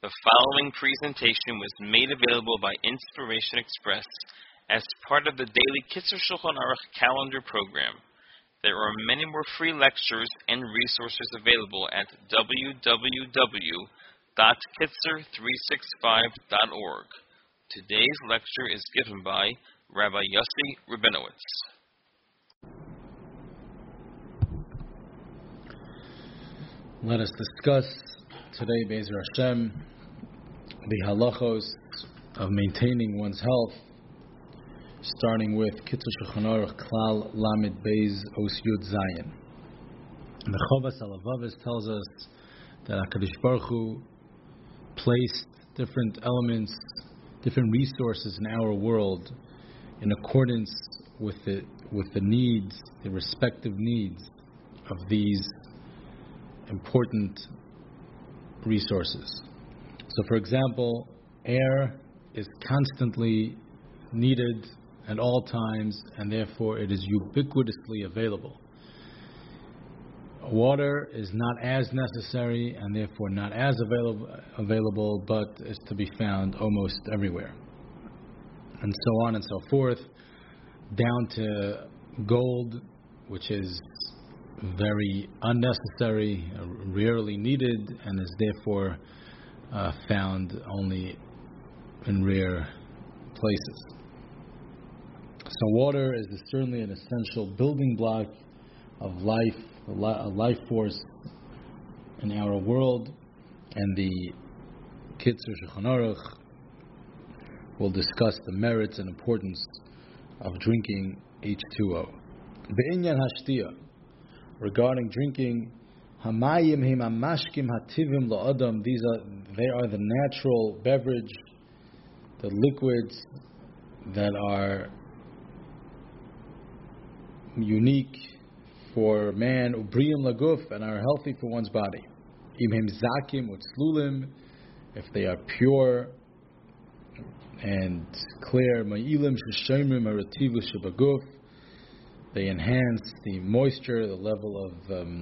The following presentation was made available by Inspiration Express as part of the daily Kitzur Shulchan Aruch calendar program. There are many more free lectures and resources available at www.kitzur365.org. Today's lecture is given by Rabbi Yossi Rabinowitz. Let us discuss today, Be'ezer Hashem, the halachos of maintaining one's health, starting with Kitzur Shulchan Aruch Klal Lamed Beis Os Yud Zayin. The Chovas Halavavis tells us that HaKadosh Baruch Hu placed different elements, different resources in our world in accordance with the needs, the respective needs of these important resources. So, for example, air is constantly needed at all times, and therefore it is ubiquitously available. Water is not as necessary, and therefore not as available, but is to be found almost everywhere. And so on and so forth, down to gold, which is very unnecessary, rarely needed, and is therefore found only in rare places. So water is certainly an essential building block of life, a life force in our world, and the Kitzur Shulchan Aruch will discuss the merits and importance of drinking H2O. Be'inyan hashtiya, regarding drinking, hamayim him amashkim hativim la'adam. They are the natural beverage, the liquids that are unique for man, ubriyim laguf, and are healthy for one's body. Im him zakim utzlulim, if they are pure and clear, ma'ilim sheshomrim harativu shebaguf, they enhance the moisture, the level of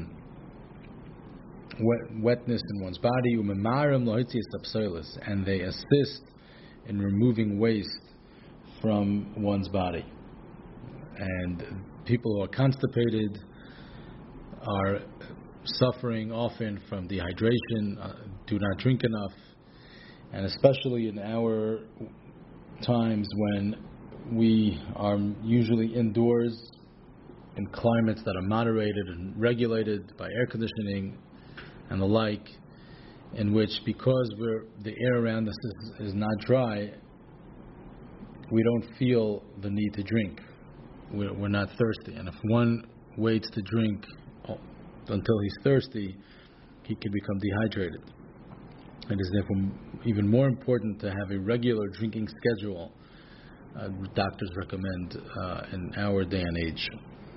wetness in one's body, and they assist in removing waste from one's body. And people who are constipated are suffering often from dehydration, do not drink enough, and especially in our times when we are usually indoors in climates that are moderated and regulated by air conditioning and the like, in which, because the air around us is not dry, we don't feel the need to drink. We're not thirsty. And if one waits to drink until he's thirsty, he can become dehydrated. It is therefore even more important to have a regular drinking schedule. Doctors recommend in our day and age.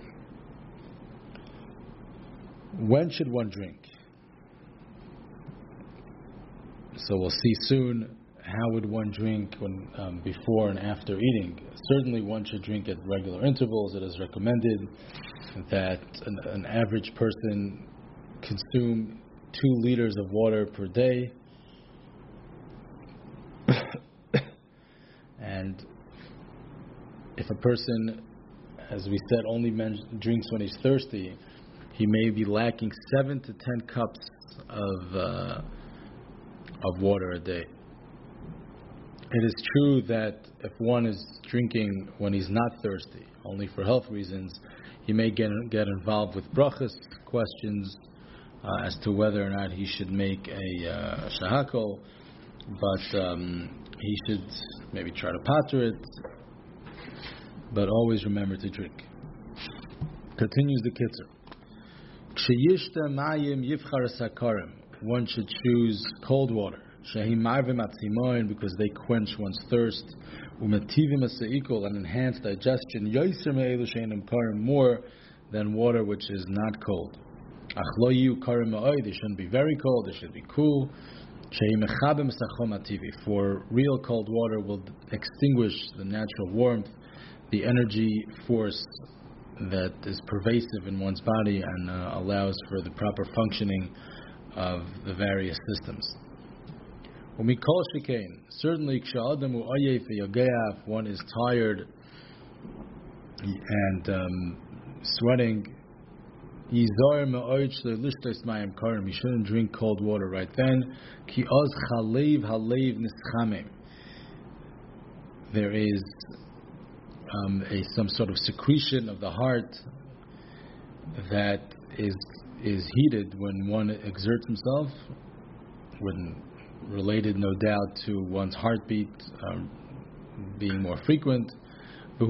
When should one drink? So we'll see soon how would one drink when before and after eating. Certainly one should drink at regular intervals. It is recommended that an average person consume 2 liters of water per day. And if a person, as we said, only drinks when he's thirsty, he may be lacking 7 to 10 cups of water a day. It is true that if one is drinking when he's not thirsty, only for health reasons, he may get involved with brachas questions as to whether or not he should make a shahakol, but he should maybe try to pater it, but always remember to drink. Continues the Kitzur. Ksheyishta mayim yivchar sakarim. One should choose cold water. Shehim marvim atzimoin, because they quench one's thirst. Umetivim aseikol, and enhance digestion. Yoiser me'elu sheinim karim, more than water which is not cold. Ach lo yiu karim ma'oi, they shouldn't be very cold, they should be cool. Shehim echabim sachom ativi, for real cold water will extinguish the natural warmth, the energy force that is pervasive in one's body and allows for the proper functioning of the various systems. Umikol shekain, certainly ksha'adamu oyef v'yogeaf, one is tired and sweating. Yizor me'oich le'lishtos mayim karim, you shouldn't drink cold water right then. Ki oz chalev halev nischamim, there is some sort of secretion of the heart that is heated when one exerts himself, when related no doubt to one's heartbeat being more frequent. This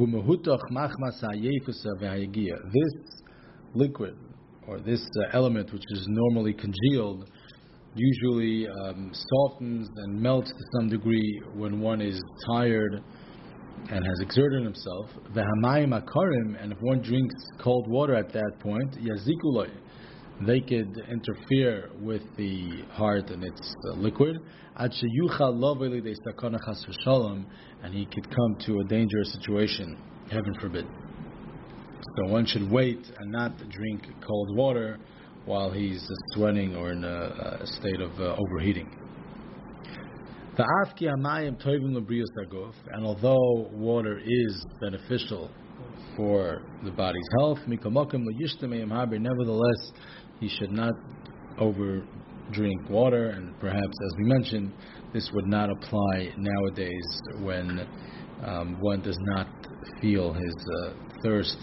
liquid, or this element which is normally congealed, usually softens and melts to some degree when one is tired and has exerted himself. And if one drinks cold water at that point, yazikuloi, they could interfere with the heart and its liquid, and he could come to a dangerous situation, heaven forbid. So one should wait and not drink cold water while he's sweating or in a state of overheating. And although water is beneficial for the body's health, nevertheless, he should not over drink water, and perhaps, as we mentioned, this would not apply nowadays when one does not feel his thirst.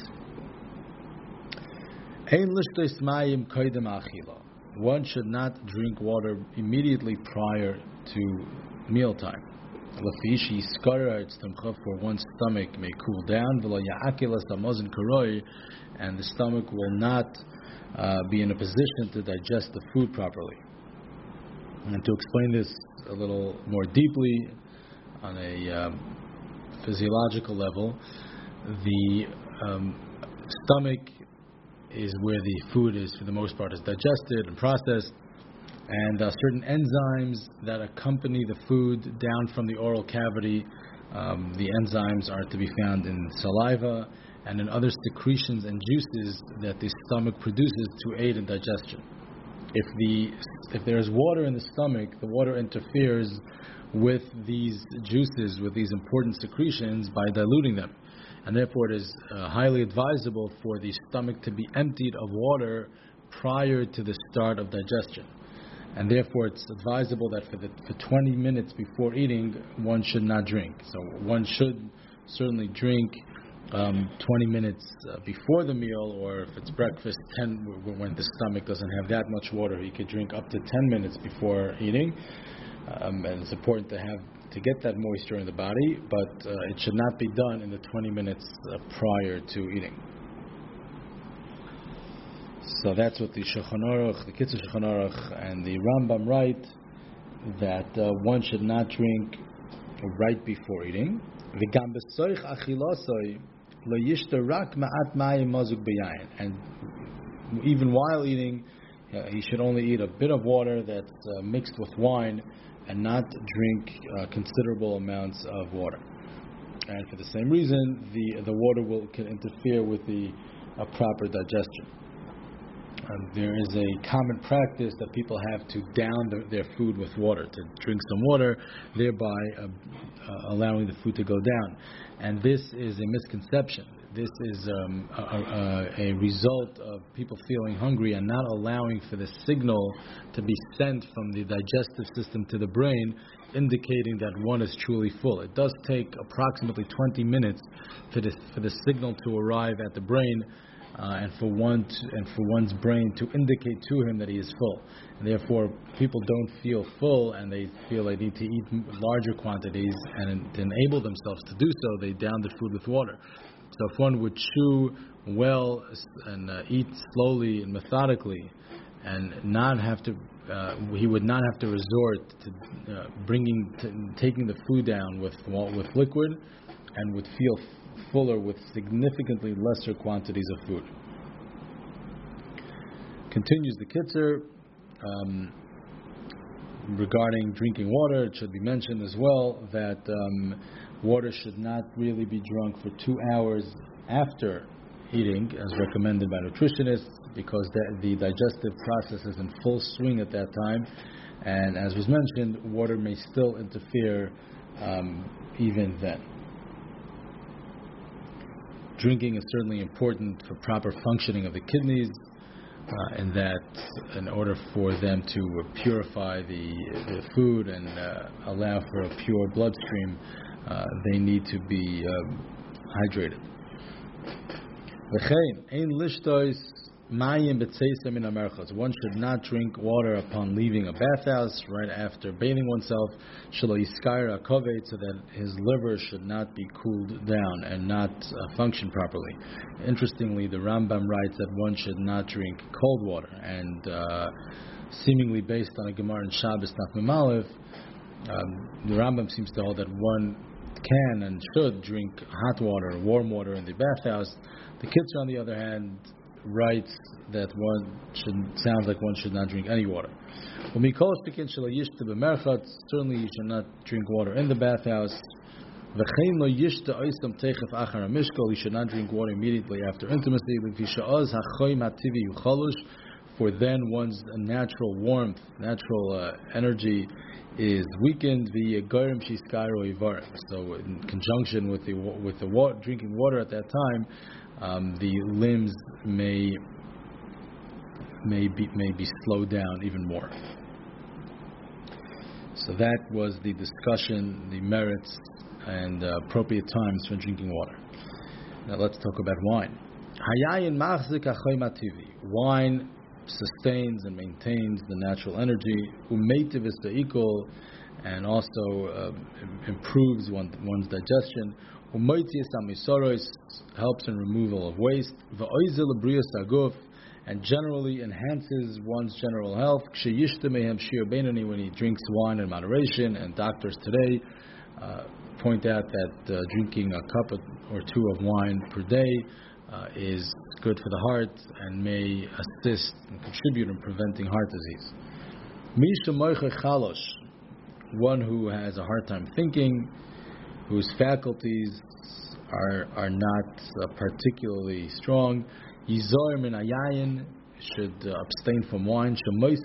One should not drink water immediately prior to mealtime. For one's stomach may cool down, and the stomach will not be in a position to digest the food properly. And to explain this a little more deeply on a physiological level, the stomach is where the food is, for the most part, is digested and processed, and certain enzymes that accompany the food down from the oral cavity, the enzymes are to be found in saliva and in other secretions and juices that the stomach produces to aid in digestion. If there is water in the stomach, the water interferes with these juices, with these important secretions, by diluting them. And therefore it is highly advisable for the stomach to be emptied of water prior to the start of digestion. And therefore it's advisable that for 20 minutes before eating, one should not drink. So one should certainly drink 20 minutes before the meal, or if it's breakfast, when the stomach doesn't have that much water, he could drink up to 10 minutes before eating. And it's important to get that moisture in the body, but it should not be done in the 20 minutes prior to eating. So that's what the Shulchan Aruch, the Kitzur Shulchan Aruch, and the Rambam write, that one should not drink right before eating. And even while eating, he should only eat a bit of water that's mixed with wine, and not drink considerable amounts of water. And for the same reason, the water can interfere with the proper digestion. There is a common practice that people have to down their food with water, to drink some water, thereby allowing the food to go down. And this is a misconception. This is a result of people feeling hungry and not allowing for the signal to be sent from the digestive system to the brain, indicating that one is truly full. It does take approximately 20 minutes for the signal to arrive at the brain, and for one's brain to indicate to him that he is full. And therefore, people don't feel full, and they feel they need to eat larger quantities, and to enable themselves to do so, they down the food with water. So if one would chew well and eat slowly and methodically, and not have to, he would not have to resort to taking the food down with liquid, and would feel fuller with significantly lesser quantities of food. Continues the Kitzur. Regarding drinking water, it should be mentioned as well that water should not really be drunk for 2 hours after eating, as recommended by nutritionists, because the digestive process is in full swing at that time, And as was mentioned, water may still interfere even then. Drinking is certainly important for proper functioning of the kidneys, and that in order for them to purify the food and allow for a pure bloodstream, they need to be hydrated. One should not drink water upon leaving a bathhouse right after bathing oneself, so that his liver should not be cooled down and not function properly. Interestingly, the Rambam writes that one should not drink cold water, and seemingly based on a Gemara in Shabbos Daf Mem Aleph, the Rambam seems to hold that one can and should drink hot water or warm water in the bathhouse. The Kitzur, on the other hand, writes that sounds like one should not drink any water. Certainly you should not drink water in the bathhouse. You should not drink water immediately after intimacy, for then one's natural warmth, natural energy is weakened. So in conjunction with the drinking water at that time, the limbs may be slowed down even more. So that was the discussion, the merits and appropriate times for drinking water. Now let's talk about wine. Wine sustains and maintains the natural energy, and also improves one's digestion. Helps in removal of waste, and generally enhances one's general health. When he drinks wine in moderation, and doctors today point out that drinking a cup or two of wine per day is good for the heart and may assist and contribute in preventing heart disease. One who has a hard time thinking, whose faculties are not particularly strong, Yizor min ayayin, should abstain from wine.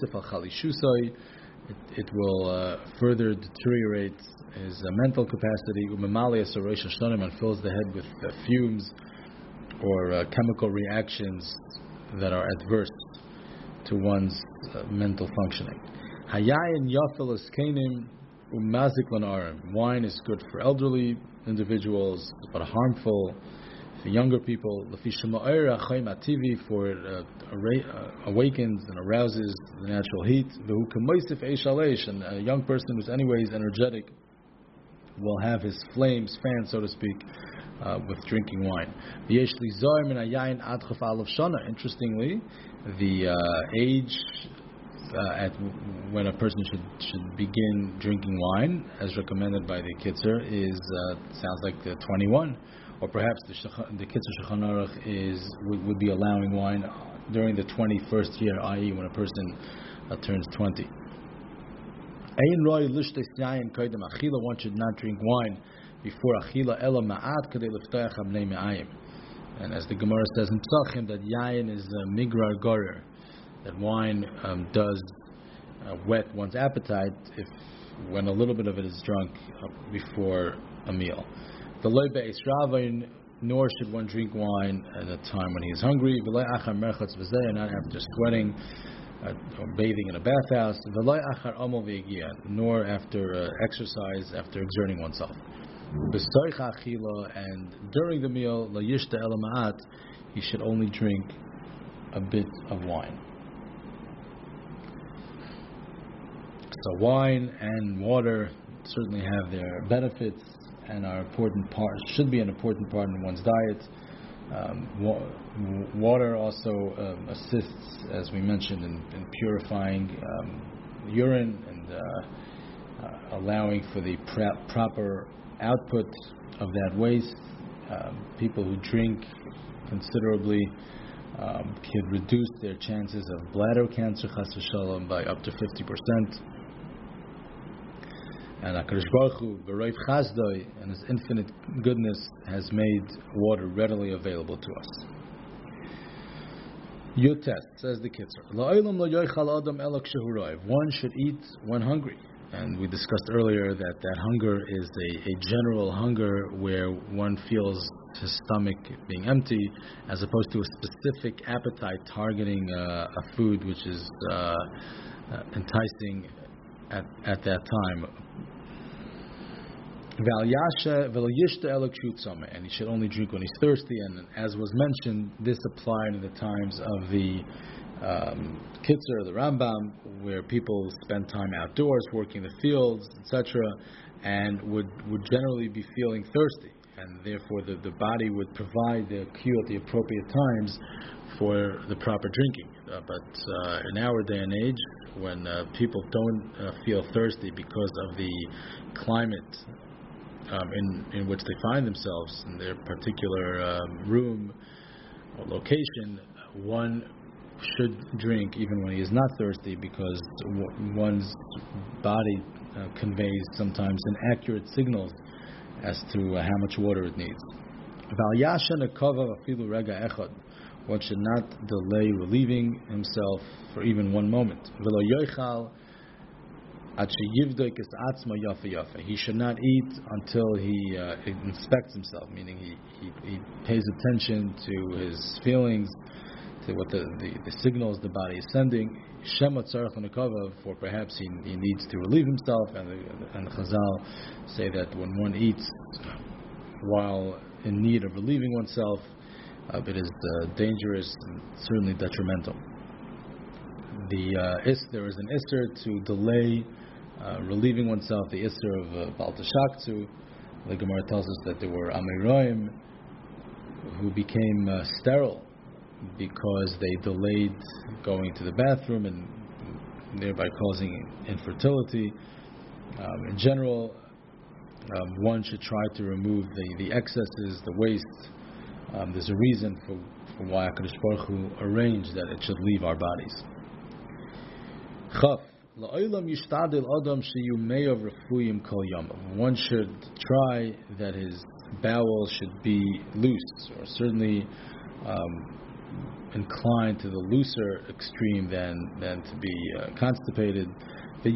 It will further deteriorate his mental capacity. And fills the head with fumes or chemical reactions that are adverse to one's mental functioning. Hayayin yafel eskenim umazik lanarim. Wine is good for elderly individuals, but harmful for younger people. For it awakens and arouses the natural heat. And a young person who's anyways energetic will have his flames fanned, so to speak, with drinking wine. Interestingly, the age when a person should begin drinking wine, as recommended by the Kitzur, is sounds like 21, or perhaps the Kitzur Shulchan Aruch would be allowing wine during the 21st year, i.e., when a person turns 20. One should not drink wine before achila ela ma'at kadei leftoach habnei me'ayim. And as the Gemara says in Psachim, that yayin is a migrar gorer, that wine does whet one's appetite when a little bit of it is drunk before a meal. The loy be'es ravain, nor should one drink wine at a time when he is hungry. V'loy achar merchatz v'zeh, not after sweating or bathing in a bathhouse. V'loy achar amol v'egia, nor after exercise, after exerting oneself. B'soich achila, and during the meal, la yishta ela ma'at, he should only drink a bit of wine. So wine and water certainly have their benefits and are important part. Should be an important part in one's diet. Water also assists, as we mentioned, in purifying urine and allowing for the proper output of that waste. People who drink considerably can reduce their chances of bladder cancer, chas v'shalom, by up to 50%. And HaKadosh Baruch Hu, B'roiv Chazdoi, and His infinite goodness, has made water readily available to us. Yotes, says the Kitzur. One should eat when hungry. And we discussed earlier that hunger is a general hunger where one feels his stomach being empty, as opposed to a specific appetite targeting a food which is enticing at that time. And he should only drink when he's thirsty. And as was mentioned, this applied in the times of the Kitzur, the Rambam, where people spend time outdoors, working the fields, etc., and would generally be feeling thirsty, and therefore the body would provide the cue at the appropriate times for the proper drinking. But in our day and age, when people don't feel thirsty because of the climate in which they find themselves in their particular room or location, one should drink even when he is not thirsty, because one's body conveys sometimes inaccurate signals as to how much water it needs. One should not delay relieving himself for even one moment. He should not eat until he inspects himself, meaning he pays attention to his feelings, to what the signals the body is sending. For perhaps he needs to relieve himself, and the Chazal say that when one eats while in need of relieving oneself, it is dangerous and certainly detrimental. There is an isser to delay relieving oneself, the isser of Baal Tashaktu. The Gemara tells us that there were Amiroim who became sterile because they delayed going to the bathroom and thereby causing infertility. In general, one should try to remove the excesses, the waste. There's a reason for why HaKadosh Baruch Hu arranged that it should leave our bodies. Chaf. One should try that his bowels should be loose, or certainly inclined to the looser extreme than to be constipated. And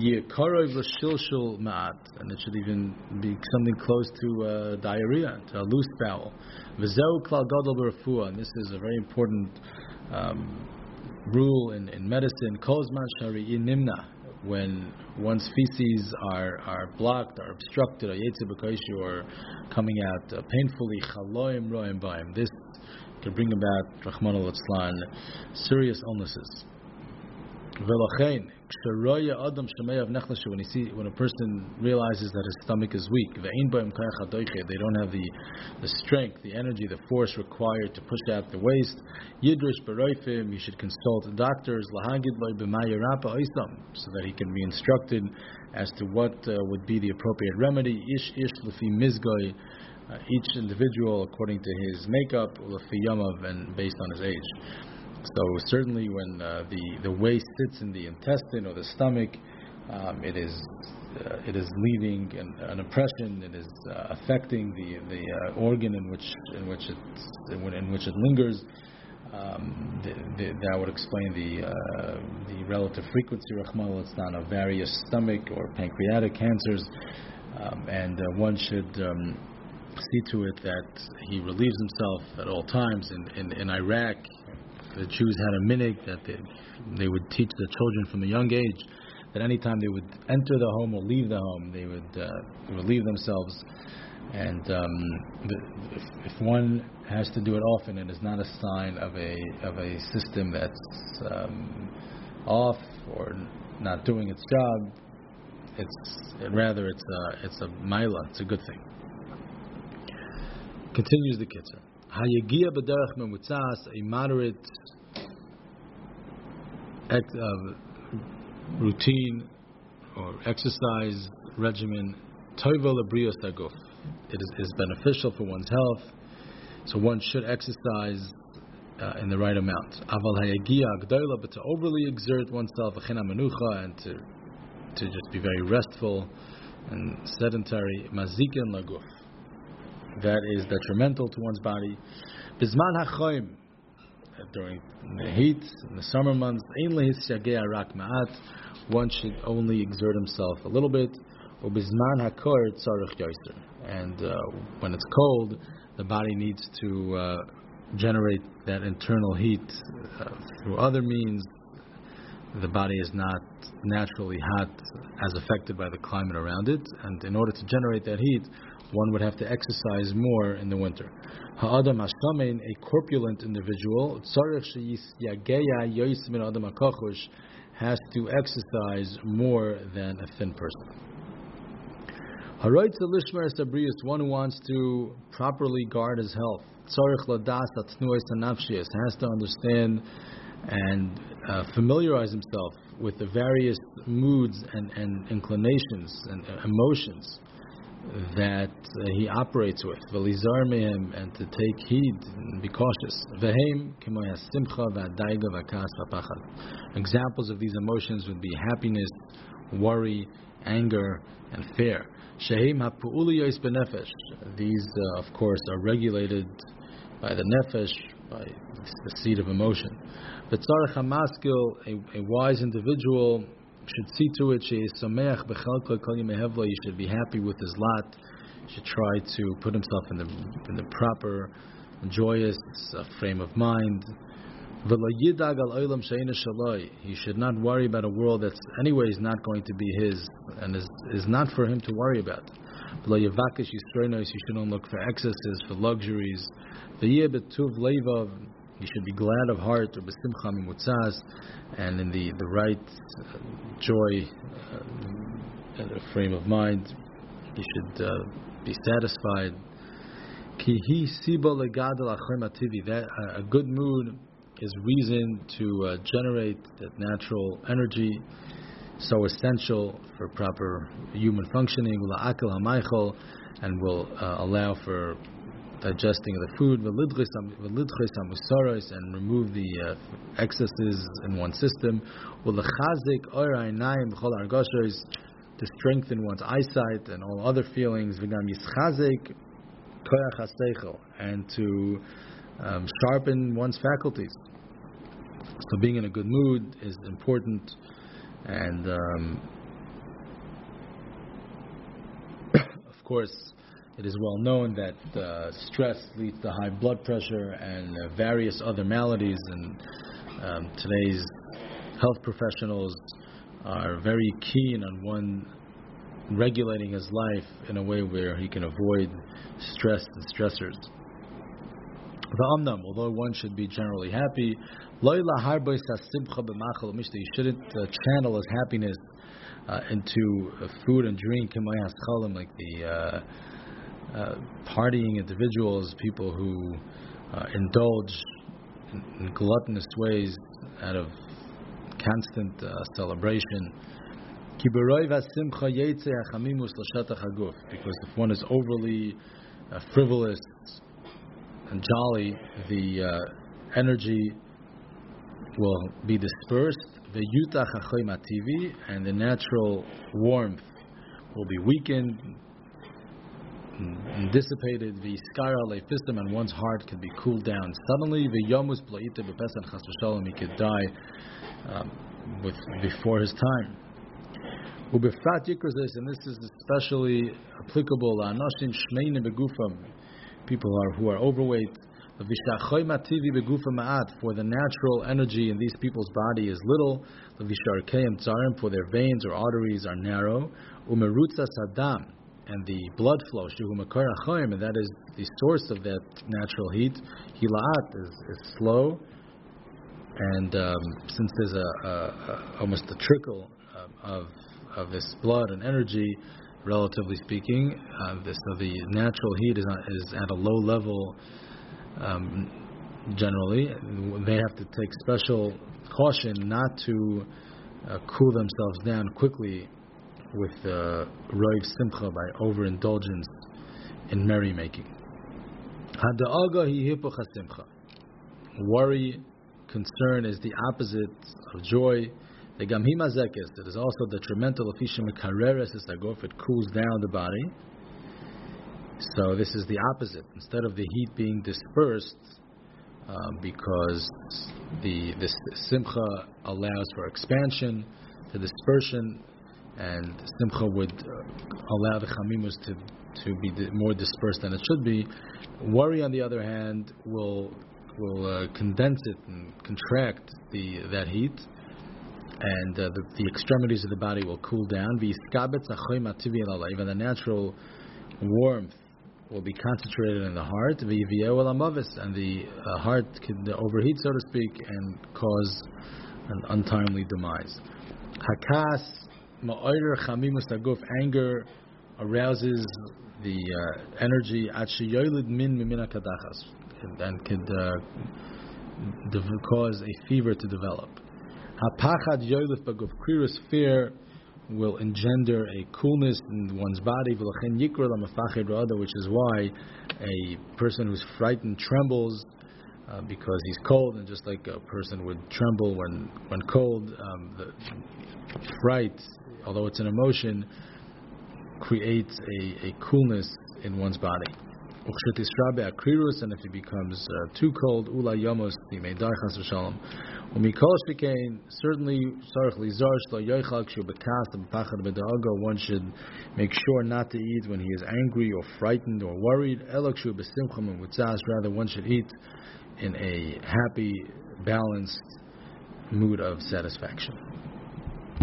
it should even be something close to diarrhea, to a loose bowel. And this is a very important rule in medicine. When one's feces are blocked, are obstructed, or coming out painfully, this can bring about, Rahman al-Atzlan, serious illnesses. When a person realizes that his stomach is weak, they don't have the strength, the energy, the force required to push out the waste, you should consult doctors, so that he can be instructed as to what would be the appropriate remedy. Each individual according to his makeup, and based on his age. So certainly when the waste sits in the intestine or the stomach, it is leaving an impression. It is affecting the organ in which it lingers. That would explain the relative frequency, Rahman al-Atzlan, of various stomach or pancreatic cancers, and one should see to it that he relieves himself at all times. In Iraq, the Jews had a minhag that they would teach the children from a young age that anytime they would enter the home or leave the home, they would relieve themselves. And if one has to do it often, it is not a sign of a system that's off or not doing its job. It's a maila. It's a good thing. Continues the Kitzur. Hayagia b'derech memutzas, a moderate routine or exercise regimen, toivel lebrios haguf. It is beneficial for one's health, so one should exercise in the right amount. Aval hayagia gdoila, but to overly exert oneself, v'chena menucha, and to just be very restful and sedentary, mazikin laguf. That is detrimental to one's body. Bizman hachoim, during the heat, in the summer months. One should only exert himself a little bit. And when it's cold, the body needs to generate that internal heat through other means. The body is not naturally hot as affected by the climate around it, and in order to generate that heat, one would have to exercise more in the winter. Ha'adam hashamein, a corpulent individual, has to exercise more than a thin person. One who wants to properly guard his health has to understand and familiarize himself with the various moods and inclinations and emotions that he operates with, and to take heed and be cautious. Examples of these emotions would be happiness, worry, anger, and fear. These, of course, are regulated by the nefesh, by the seat of emotion. But a wise individual should see to it, he should be happy with his lot. He should try to put himself in the proper, joyous frame of mind. He should not worry about a world that's anyways not going to be his and is not for him to worry about. He shouldn't look for excesses, for luxuries. He should be glad of heart, and in the right joy frame of mind. He should be satisfied. That a good mood is reason to generate that natural energy, so essential for proper human functioning, and will allow for digesting of the food, and remove the excesses in one's system, to strengthen one's eyesight and all other feelings, and to sharpen one's faculties. So being in a good mood is important, and of course it is well known that stress leads to high blood pressure and various other maladies, and today's health professionals are very keen on one regulating his life in a way where he can avoid stress and stressors. Although one should be generally happy, you shouldn't channel his happiness into food and drink, like the partying individuals, people who indulge in gluttonous ways out of constant celebration. Because if one is overly frivolous and jolly, the energy will be dispersed, and the natural warmth will be weakened and dissipated, and one's heart can be cooled down suddenly. He could die before his time. And this is especially applicable people who are overweight. For the natural energy in these people's body is little. For their veins or arteries are narrow. And the blood flow, and that is the source of that natural heat, is slow. And since there's almost a trickle of this blood and energy, relatively speaking, so the natural heat is at a low level. Generally, they have to take special caution not to cool themselves down quickly with roiv simcha, by overindulgence in merrymaking. Worry, concern is the opposite of joy. It is also detrimental if it cools down the body. So this is the opposite. Instead of the heat being dispersed, because this simcha allows for expansion, to dispersion, and simcha would allow the chamimus to be more dispersed than it should be. Worry, on the other hand, will condense it and contract that heat, and the extremities of the body will cool down. Even the natural warmth will be concentrated in the heart, and the heart can overheat, so to speak, and cause an untimely demise. Hakas ma'orer chamimus haguf, anger arouses the energy and could cause a fever to develop. Hapachad yoylef baguf, kriros, fear will engender a coolness in one's body, which is why a person who's frightened trembles because he's cold, and just like a person would tremble when cold, the fright, although it's an emotion, creates a coolness in one's body. And if he becomes too cold, certainly one should make sure not to eat when he is angry or frightened or worried. Rather, one should eat in a happy, balanced mood of satisfaction.